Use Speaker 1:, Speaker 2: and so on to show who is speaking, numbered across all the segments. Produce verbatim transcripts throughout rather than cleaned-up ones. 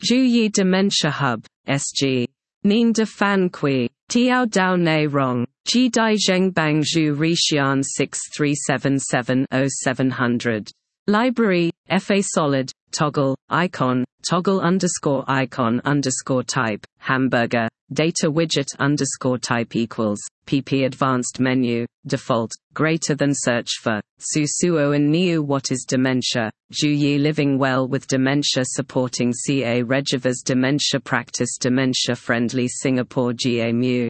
Speaker 1: Zhu Dementia Hub, S G. Nien de Fan Kui, Tiao Dao Ne Rong, Ji Dai Zheng Bang Zhu Rixian six three seven seven oh seven hundred. Library, F A Solid, Toggle, Icon, Toggle underscore icon underscore type, Hamburger, Data widget underscore type equals, P P Advanced menu, default, greater than search for, Su Suo and Niu. What is dementia? Zhu Yi living well with dementia supporting C A Regivas dementia practice dementia friendly Singapore G A Mu.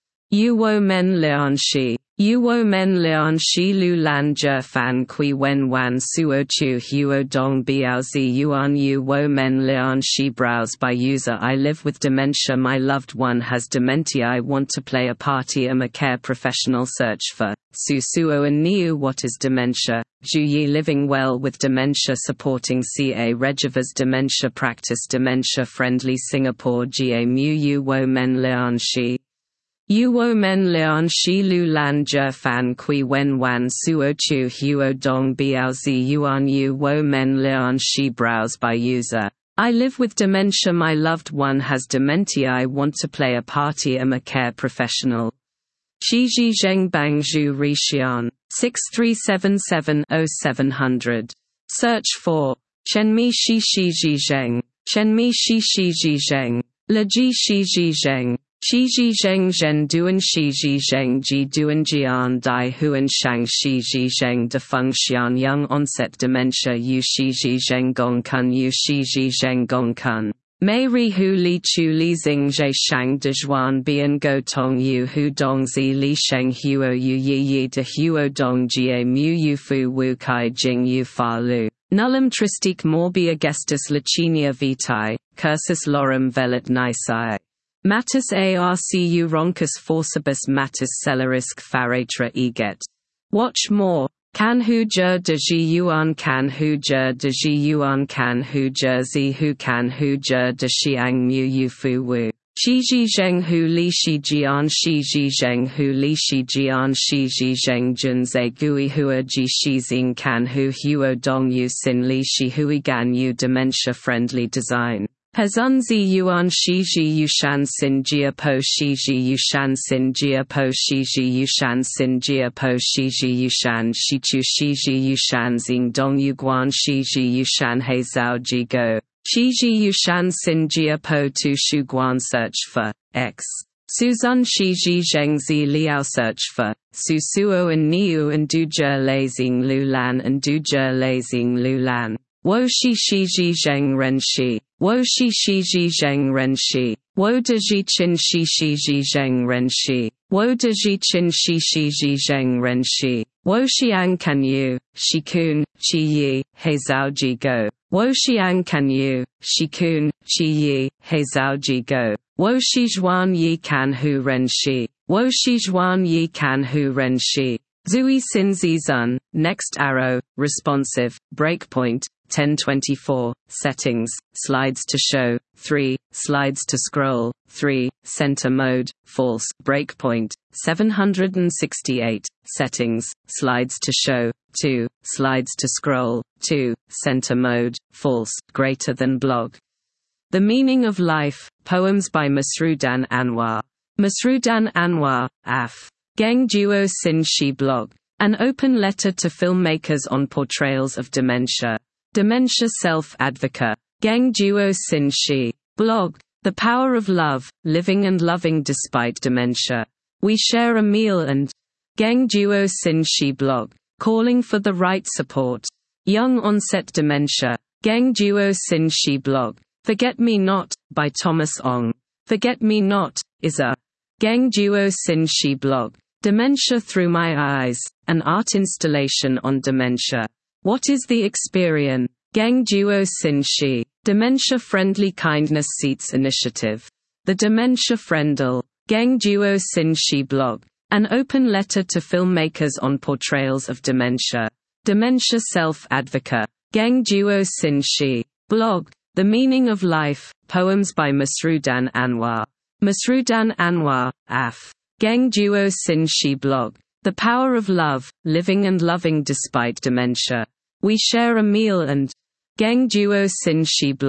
Speaker 1: Yu Wo Men Lian Shi. Yu Wo Men Lian Shi Lu Lan Zhe Fan Kui Wen Wan Suo Chu Huo Dong Biao Zi Yuan. Yu Wo Men Lian Shi browse by user. I live with dementia. My loved one has dementia. I want to play a party. Am a care professional. Search for Su Suo and Niu. What is dementia? Zhu Yi living well with dementia supporting C A Regivas dementia practice dementia friendly Singapore G A Mu. Yu Wo Men Lian Shi. Yu Wo Men Lian Shi Lu Lan Zhe Fan Kui Wen Wan Suo Chu Huo Dong Biao Zi Yuan. Yu Wo Men Lian Shi browse by user. I live with dementia. My loved one has dementia. I want to play a party. Am a care professional. Shi Ji Zheng Bang Zhu Rixian six three seven seven oh seven hundred. Search for Chenmi Shi Shi Ji Zheng, Chenmi Shi Shi Ji Zheng, Le Ji Shi Ji Zheng. Shi Ji Zheng Zhen Duan Shi Ji Zheng Ji Duan Jian Dai Huan Shang Shi Ji Zheng Defeng Xian Young onset dementia. Yu Shi Ji Zheng Gong Kun. Yu Shi Ji Zheng Gong Kun. Mei Ri Hu Li Chu Li Xing Zhe Shang De Zhuan Bian Go Tong Yu Hu Dong Zi Li Sheng Huo Yu Yi Yi De Huo Dong Jie Mu Yu Fu Wu Kai Jing Yu Fa Lu. Nullum tristique morbia gestis Licinia vitae, cursus lorem velit nisae. Matus arcu roncus forcibus matus celerisque faratra eget. Watch more. Can hu jur de ji yuan can hu jur de ji yuan can hu jur zi hu can hu jur de xiang mu yu fu wu. Shi ji zheng hu li shi jian shi ji zheng hu li shi jian shi ji zheng jun ze gui hua ji shi xing can hu huo dong yu sin li shi hui gan yu dementia friendly design. Hezun zi yuan shi ji yushan sin jia po shi ji yushan sin jia po shi ji yushan sin jia po shi ji yushan shi chu shi ji yushan xing dong yu guan shi ji yushan he zhao ji go. Shi ji yushan sin jia po tu shu guan. Search for X. Suzun shi ji zheng zi liao. Search for Su Suo and Niu and Du Zhe Lei Xing Lu Lan and Du Zhe Lei Xing Lu Lan. Wo shi shi ji zheng ren shi. Wo shi shi ji zheng ren shi. Wo de ji qin shi shi ji zheng ren shi. Wo de ji qin shi shi ji zheng ren shi. Wo xiang kan yu, shi kun, chi yi, he zhao ji go. Wo xiang kan yu, shi kun, chi yi, he zhao ji go. Wo shi zhuan yi kan hu ren shi. Wo shi zhuan yi kan hu ren shi. Zui sin zi zun, next arrow, responsive, breakpoint, ten twenty-four, settings, slides to show, three, slides to scroll, three, center mode, false, breakpoint, seven hundred sixty-eight, settings, slides to show, two, slides to scroll, two, center mode, false, greater than blog. The Meaning of Life, poems by Masroudan Anwar. Masroudan Anwar, Af. Geng Duo Sin Shi blog. An open letter to filmmakers on portrayals of dementia. Dementia Self-Advocate. Geng Duo Sin Shi. Blog. The Power of Love, Living and Loving Despite Dementia. We Share a Meal and Geng Duo Sin Shi blog. Calling for the right support. Young Onset Dementia. Geng Duo Sin Shi blog. Forget Me Not, by Thomas Ong. Forget Me Not, is a Geng Duo Sin Shi blog. Dementia Through My Eyes, an art installation on dementia. What is the Experience? Geng Duo Sin Shi. Dementia Friendly Kindness Seats Initiative. The Dementia Friendle. Geng Duo Sin Shi blog. An open letter to filmmakers on portrayals of dementia. Dementia Self-Advocate. Geng Duo Sin Shi. Blog. The Meaning of Life, poems by Masroudan Anwar. Masroudan Anwar, Af. Geng Duo Sin Shi blog. The Power of Love, Living and Loving Despite Dementia. We Share a Meal and Geng Duo Sin Shi blog.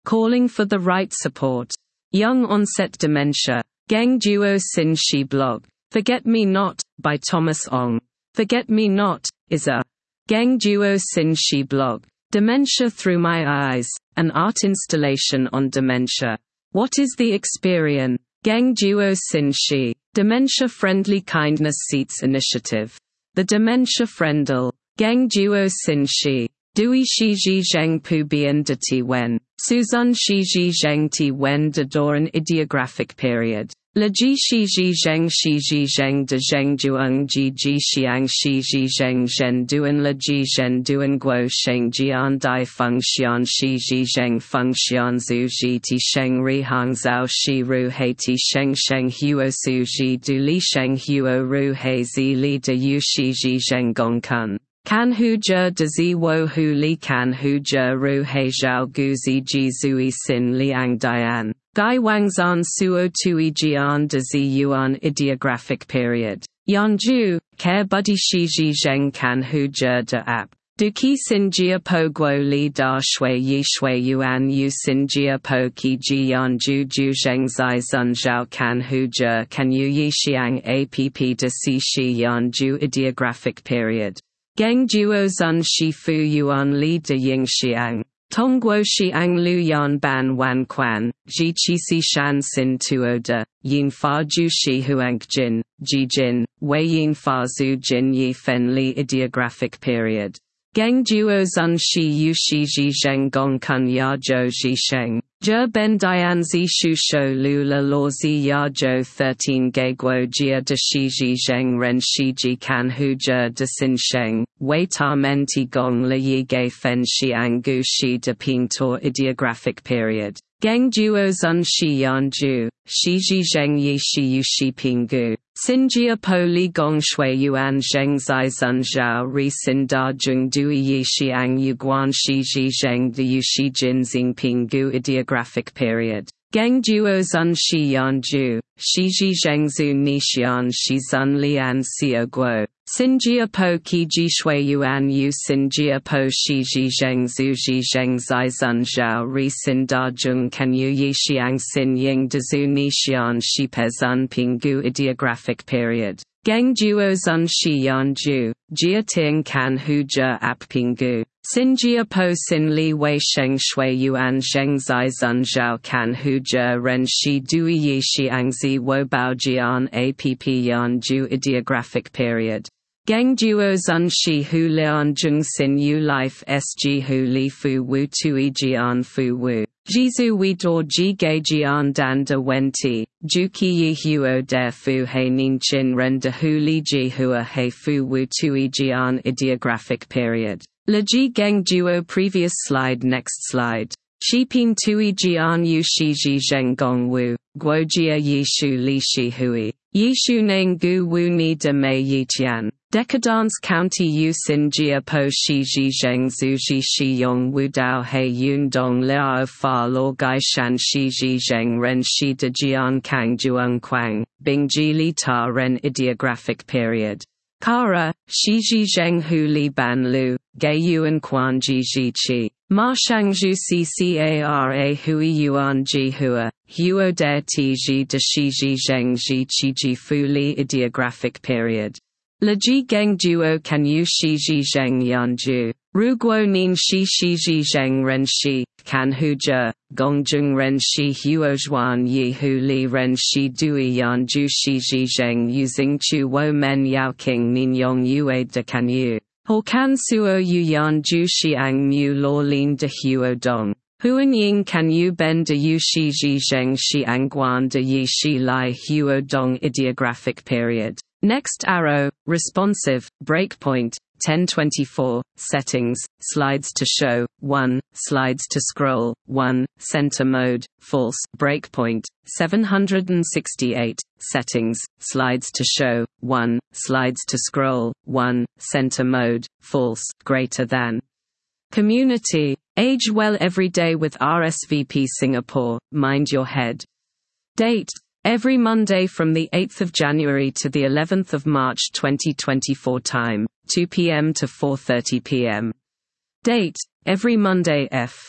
Speaker 1: calling for the right support. Young onset dementia. Geng Duo Sin Shi blog. Forget Me Not, by Thomas Ong. Forget Me Not is a Geng Duo Sin Shi blog. Dementia Through My Eyes, an art installation on dementia. What is the experience? Geng Duo Sin Shi, Dementia Friendly Kindness Seats Initiative. The Dementia Friendle. Geng Duo Sin Shi. Dui Shi Ji Zheng Pu Bian De Ti Wen. Suzun Shi Ji Zheng Ti Wen De Doran Ideographic Period. Le Ji Shi Ji Zheng Shi Ji Zheng De Zheng Duong Ji Ji Xiang Shi Ji Zheng Zhen Duan Le Ji Zhen Duan Guo Sheng Jian Dai Feng Xian Shi Ji Zheng Feng Xian Zhu Ji Ti Sheng Ri Hang Zhao Shi Ru Hei Ti Sheng Sheng Huo Su Ji Du Li Sheng Huo Ru Hei Zi Li De Yu Shi Ji Zheng Gong Kun. Can Hu Jia De Zi Wo Hu Li Can Hu Jia Ru Hei Zhao Gu Zi Ji Zui Sin Liang Dian. Gai Wangzan Suo Tui Jian De Zi Yuan Ideographic Period. Yanju, Care Buddy Shi Ji Zheng Can Hu Jia De App. Du Qi Sin Jia Po Guo Li Da Shui Yi Shui Yuan Yu Sin Jia Po Qi Ji Yan Ju Ju Zheng Zai Zun Zhao Can Hu Jia Can Yu Yi Xiang App De Si Shi Yan Ju Ideographic Period. Geng Duo Zun Shi Fu Yuan Li De Ying Xiang. Tongguo Xiang Lu Yan Ban Wan Quan, Ji Qi Si Shan Sin Tuo De, Yin Fa Ju Shi Huang Jin, Ji Jin, Wei Yin Fa Zhu Jin Yi Fen Li Ideographic Period. Geng Duo Zun Shi Yu Shi Ji Zheng Gong Kun Ya Zhou Ji Sheng. Zhe Ben Dian Zi Shu Shou Lu La Lo Zi Ya Zhou thirteen Ge Guo Jia De Shi Ji Zheng Ren Shi Ji Can Hu Jia De Sin Sheng. Wei Ta Men Ti Gong Le Yi Ge Fen Xiang Gu Shi De Ping Tor Ideographic Period. Geng Duo Zun Shi Yan Ju, Shi Ji Zheng Yi Shi Yu Shi Ping Gu. Xin Jia Po Li Gong Shui Yuan Zheng Zai Zun Zhao Ri Sin Da Zheng Dui Yi Xiang Yu Guan Shi Ji Zheng De Yu Shi Jin Xing Ping Gu Ideographic Period. Geng Duo Zun Shi Yan Ju, Shi Ji Zheng Zhu Ni Xian Shi Zun Lian Xiao Guo. Xin Jia Po Qi Ji Shui Yuan Yu Xin Jia Po Shi Ji Zheng Zhu Ji Zheng Zai Zun Zhao Ri Sin Da Zheng Can Yu Yi Xiang Xin Ying De Zhu Ni Xian Shi Pe Zun Ping Gu Ideographic Period. Geng Duo Zun Shi Yan Ju, Jia Ting Can Hu Jia App Ping Gu. Xin Jia Po Sin Li Wei Sheng Shui Yuan Zheng Zai Zun Zhao Can Hu Jia Ren Shi Dui Yi Xiang Zi Wo Bao Jian App Yan Ju Ideographic Period. Geng Duo Zun Shi Hu Lian Zheng Sin Yu Life Sg Hu Li Fu Wu Tui Jian Fu Wu. Jizu Wi Dor Ji Ge Jian Dan De Wen Ti, Ju Qi Yi Huo De Fu Hei Nin Chin Ren De Hu Li Ji Hua Hei Fu Wu Tui Jian Ideographic Period. Le Ji Geng Duo Previous slide Next slide. Shiping Tui Jian Yu Shi Ji Zheng Gong Wu, Guo Jia Yi Shu Li Shi Hui. Yi Shu Neng Gu Wu Ni De Mei Yi Tian. Decadence County Yu Sin Jia Po Shi Ji Zheng Zhu Ji Shi Yong Wu Dao Hei Yun Dong Liao Fa Lo Gai Shan Shi Ji Zheng Ren Shi De Jian Kang Juang Quang, Bing Ji Li Ta Ren Ideographic Period. Kara, Shi Ji Zheng Hu Li Ban Lu, Gei Yuan Quan Ji Ji Chi. Ma Shangju C C A R A Hui Yuan Ji Hua, Huo De Ti Ji De Shi Ji Zheng Ji Chi Ji Fu Li Ideographic Period. Le Ji Geng Duo Can Yu Shi Ji Zheng Yan Ju, Ru Guo Nin Shi Shi Ji Zheng Ren Shi, Can Hu Jia, Gong Zheng Ren Shi Huo Zhuan Yi Hu Li Ren Shi Dui Yan Ju Shi Ji Zheng Using Chu Wo Men Yao King Nin Yong Yue De Can Yu. Ho Can Suo Yu Yan Ju Xiang Mu Lo Lin De Huo Dong. Huan Ying Can Yu Ben De Yu Shi Ji Zheng Xiang Guan De Yi Shi Lai Huo Dong Ideographic Period. Next arrow, responsive, breakpoint, ten twenty-four, settings, slides to show, one, slides to scroll, one, center mode, false, breakpoint, seven hundred sixty-eight, settings, slides to show, one, slides to scroll, one, center mode, false, greater than. Community, age well every day with R S V P Singapore, mind your head. Date, every Monday from the eighth of January to the eleventh of March twenty twenty-four. Time, two p m to four thirty p m Date, every Monday F.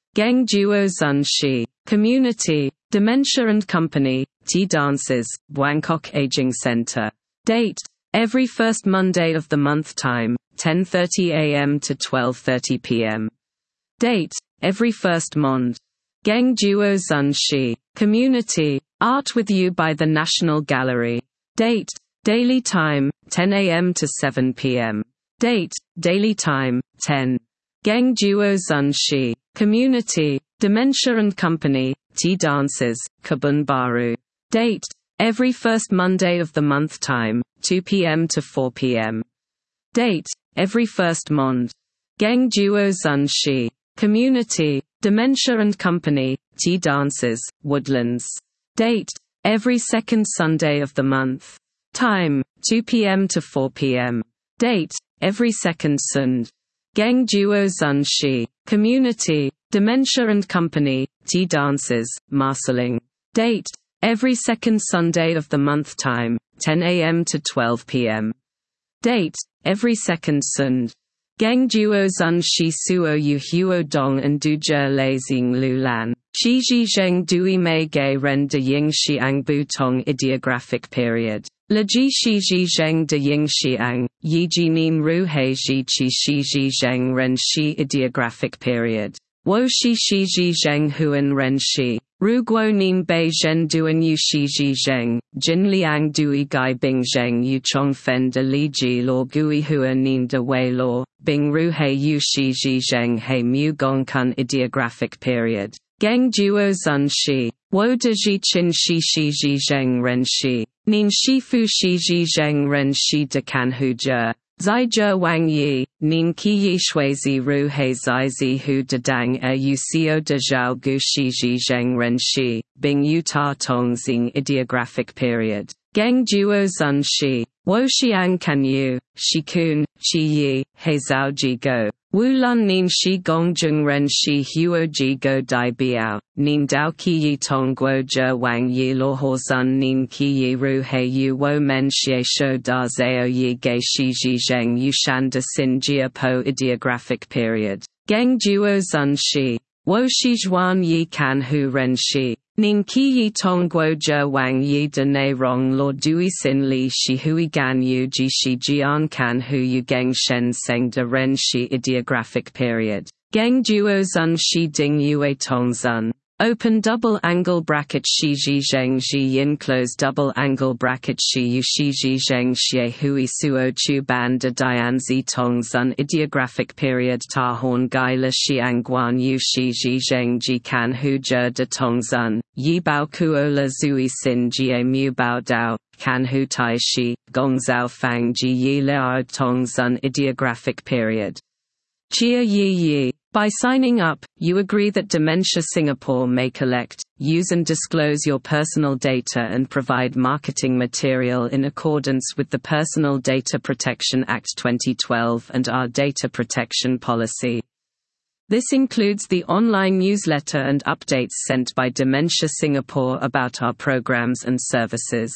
Speaker 1: Geng Duo Zun Shi. Community, Dementia and Company, Tea Dances, Bangkok Aging Center. Date, every first Monday of the month. Time, ten thirty a m to twelve thirty p m Date, every first Mond. Geng Duo Zun Shi. Community, Art with You by the National Gallery. Date, daily time, ten a m to seven p m Date, daily time, ten. Geng Duo Zun Shi. Community, Dementia and Company, Tea Dances, Kebun Baru. Date, every first Monday of the month. Time, two p m to four p m Date, every first Mond. Geng Duo Zun Shi. Community, Dementia and Company, Tea Dances, Woodlands. Date, every second Sunday of the month. Time, two p m to four p m Date, every second Sund. Geng Duo Zun Shi. Community, Dementia and Company, Tea Dances, Marsiling. Date, every second Sunday of the month. Time, ten a m to twelve p m Date, every second Sund. Geng Duo Zun Shi Suo Yu Huo Dong and Du Zhe Lei Xing Lu Lan. Shi Ji Zheng Dui Mei Gei Ren De Ying Xiang Bu Tong Ideographic Period. Le Ji Shi Ji Zheng De Ying Xiang, Yi Ji Nim Ru Hei Ji Qi Shi Ji Zheng Ren Shi Ideographic Period. Wo Shi Shi Ji Zheng Huan Ren Shi. Ru Guo Nin Bei Zhen Duan Yu Shi Ji Zheng, Jin Liang Dui Gai Bing Zheng Yu Chong Fen De Li Ji Law Gui Hua Nin De Wei Law, Bing Ru Hei Yu Shi Ji Zheng Hei Mu Gong Kun Ideographic Period. Geng Duo Zun Shi. Wo De Ji Qin Shi Shi Ji Zheng Ren Shi. Nin Shi Fu Shi Ji Zheng Ren Shi De Kan Hu Jia. Zai Jia Wang Yi, Nin Qi Yi Shuizi Ru Hei Zai Zi Hu De Dang Er Yu Xiao De Zhao Gu Shi Ji Zheng Ren Shi, Bing Yu Ta Tong Xing Ideographic Period. Geng Duo Zun Shi. Wo Xiang Kan Yu, Shi Kun, Qi Yi, Hei Zhao Ji Go. Wu Lun Nin Shi Gong Zheng Ren Shi Huo Ji Go Dai Biao, Nin Dao Qi Yi Tong Guo Zhe Wang Yi Lo Ho Zun Nin Qi Yi Ru Hei Yu Wo Men Xie Shou Da Zao Yi Gei Shi Ji Zheng Yu Shan De Sin Jia Po Ideographic Period. Geng Duo Zun Shi. Wo Shi Zhuan Yi Kan Hu Ren Shi. Nin Qi Yi Tong Guo Zhe Wang Yi De Ne Rong Lo Dui Sin Li Shi Hui Gan Yu Ji Shi Jian Kan Hu Yu Geng Shen Seng De Ren Shi Ideographic Period. Geng Duo Zun Shi Ding Yue Tong Zun. Open double angle bracket Shi Ji Zheng Ji Yin close double angle bracket Shi Yu Shi Ji Zheng Xie Hui Suo Chu Ban De Dian Zi Tong Zun Ideographic Period. Ta Horn Gai Le Xiang Guan Yu Shi Ji Zheng Ji Kan Hu Zhe De Tong Zun, Yi Bao Kuo Le Zui Sin Jie Mu Bao Dao, Kan Hu Tai Shi, Gong Zhao Fang Ji Yi Le Tong Zun Ideographic Period. Chia Yi Yi. By signing up, you agree that Dementia Singapore may collect, use and disclose your personal data and provide marketing material in accordance with the Personal Data Protection Act twenty twelve and our data protection policy. This includes the online newsletter and updates sent by Dementia Singapore about our programs and services.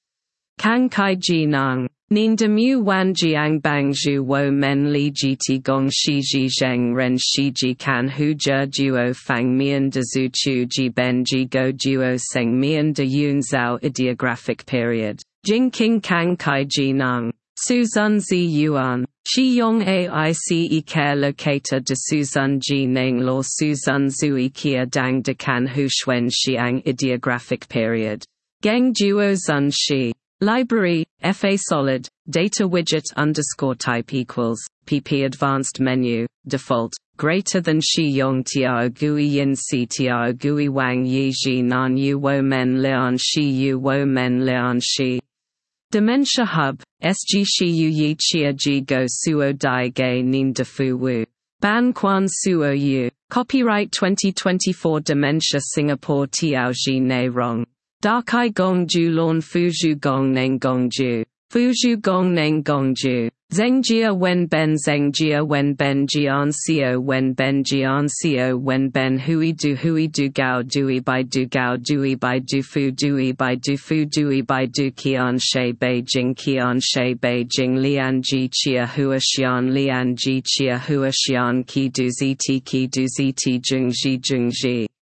Speaker 1: Kang Kai Ji Nang. Nin de mu wan jiang bang zhu wo men li ji ti gong shi ji zheng ren shi ji kan hu zhe duo fang mian de zhu chu ji ben ji go duo seng mian de yun zhao Ideographic Period. Jing king kang kai ji nang. Suzun zi yuan. Shi yong aice care locator de Suzun ji ning lo Suzun zui kia dang de kan hu shuen xiang Ideographic Period. Geng duo zun shi. Library, F A Solid, data widget underscore type equals, P P advanced menu, default, greater than Shi Yong Tiao Gui Yin Si Tiao Gui Wang Yi Ji Nan Yu Wo Men Lian Shi Yu Wo Men Lian Shi. Dementia Hub, S G Shi Yu Yi Chia Ji Go Suo Dai Gei Nin De Fu Wu. Ban Quan Suo Yu. Copyright twenty twenty-four Dementia Singapore Tiao Ji Ne Rong. Dakai Gong Ju Lorn Fuju Gong Neng Gong Ju. Fuju Gong Neng Gong Ju. Zengjia wen ben zengjia wen ben jian xiao wen ben jian xiao wen ben hui du hui du gao dui bai du gao dui bai du fu dui bai du fu dui bai du qian shui beijing qian shui beijing lian ji chia hua xian lian ji chia hua xian qi du zi ti qi du zi ti jung ji jung ji